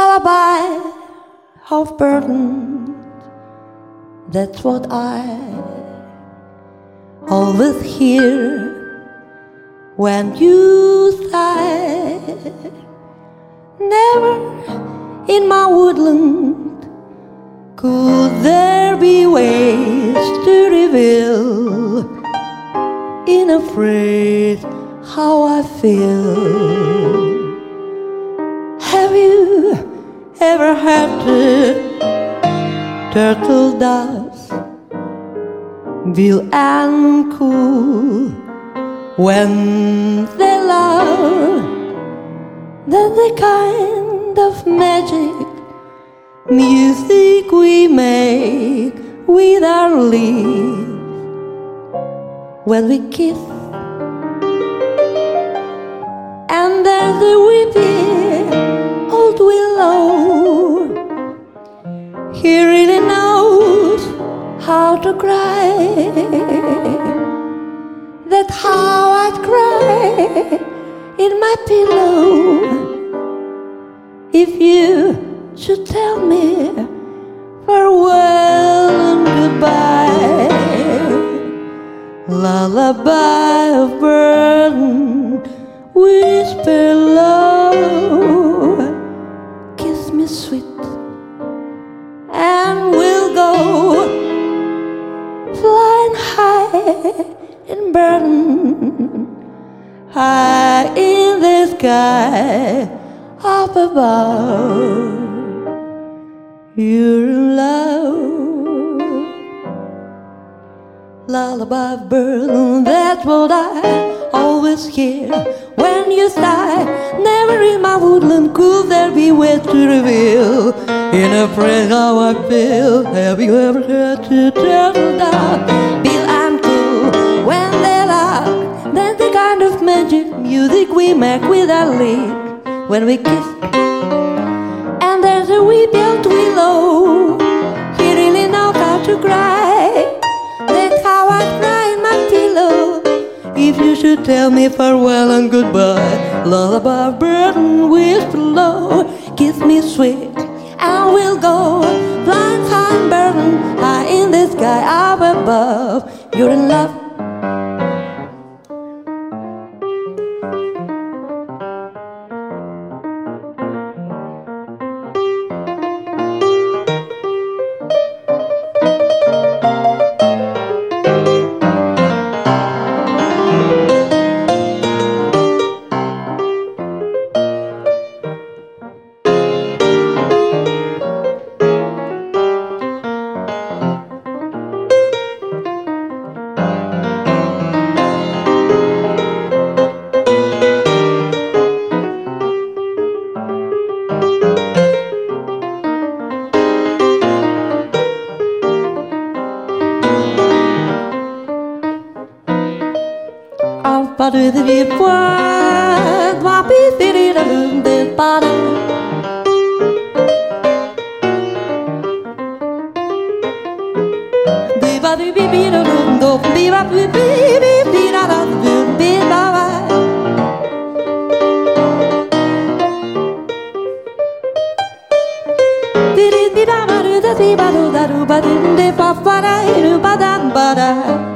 lullaby of burden. That's what I always hear when you sigh. Never in my woodland could there be ways to reveal in a phrase how I feel. Have you ever heard the turtle doves bill and coo when they love? That's the kind of magic music we make with our lips when we kiss. And there's the weeping old willow, he really knows how to cry. That's how I'd cry in my pillow if you should tell me farewell and goodbye. Lullaby of burden, whisper low, kiss me sweet, and we'll go flying high in burden, high in the sky up above. You're in love. Lullaby of burden, that's what I always hear when you sigh. Never in my woodland could there be ways to reveal in a phrase how I feel. Have you ever heard the turtle dove bill and coo when they laugh? That's the kind of magic music we make with our lips when we kiss. And there's a weeping willow, he really knows how to cry. That's how I cry in my pillow if you should tell me farewell and goodbye. Lullaby of burden, whisper low, kiss me sweet, and we'll go flying high in burden, high in the sky up above. You're in love. Ba do the deep one, ma be fitted a loom this bottom. Be ba do be be do do be ba be be da da do be ba ba. Be be da ba do da be ba do de ba ba da do ba da ba da.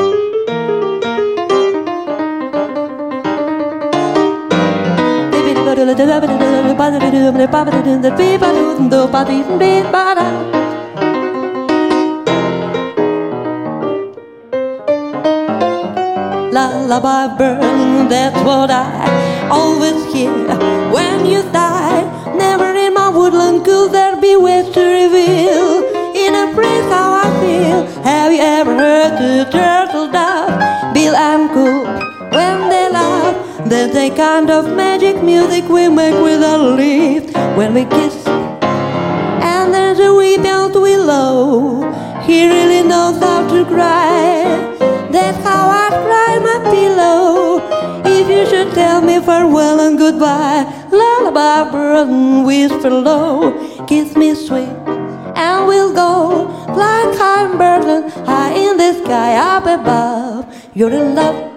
Lullaby of burden, that's what I always hear when you sigh. Never in my woodland could there be ways to reveal in a phrase how I feel. Have you ever heard the turtle dove bill and coo when they laugh? That's the kind of magic music we make with our lips when we kiss. And there's a weeping willow, he really knows how to cry. That's how I cry in my pillow if you should tell me farewell and goodbye. Lullaby of burden, whisper low, kiss me sweet, and we'll go flying high in burden, high in the sky up above. You're in love.